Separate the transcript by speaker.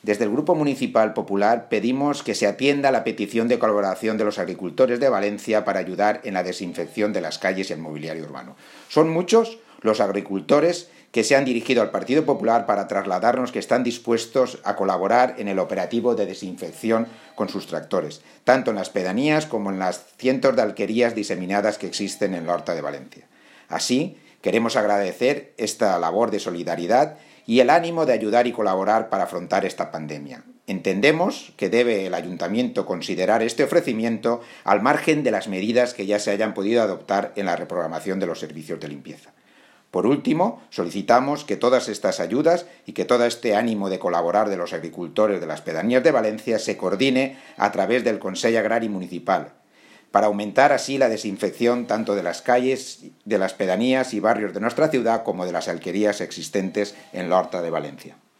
Speaker 1: Desde el Grupo Municipal Popular pedimos que se atienda la petición de colaboración de los agricultores de Valencia para ayudar en la desinfección de las calles y el mobiliario urbano. Son muchos los agricultores que se han dirigido al Partido Popular para trasladarnos que están dispuestos a colaborar en el operativo de desinfección con sus tractores, tanto en las pedanías como en las cientos de alquerías diseminadas que existen en la Horta de Valencia. Así, queremos agradecer esta labor de solidaridad y el ánimo de ayudar y colaborar para afrontar esta pandemia. Entendemos que debe el Ayuntamiento considerar este ofrecimiento al margen de las medidas que ya se hayan podido adoptar en la reprogramación de los servicios de limpieza. Por último, solicitamos que todas estas ayudas y que todo este ánimo de colaborar de los agricultores de las pedanías de Valencia se coordine a través del Consell Agrari Municipal, para aumentar así la desinfección tanto de las calles, de las pedanías y barrios de nuestra ciudad como de las alquerías existentes en la Horta de Valencia.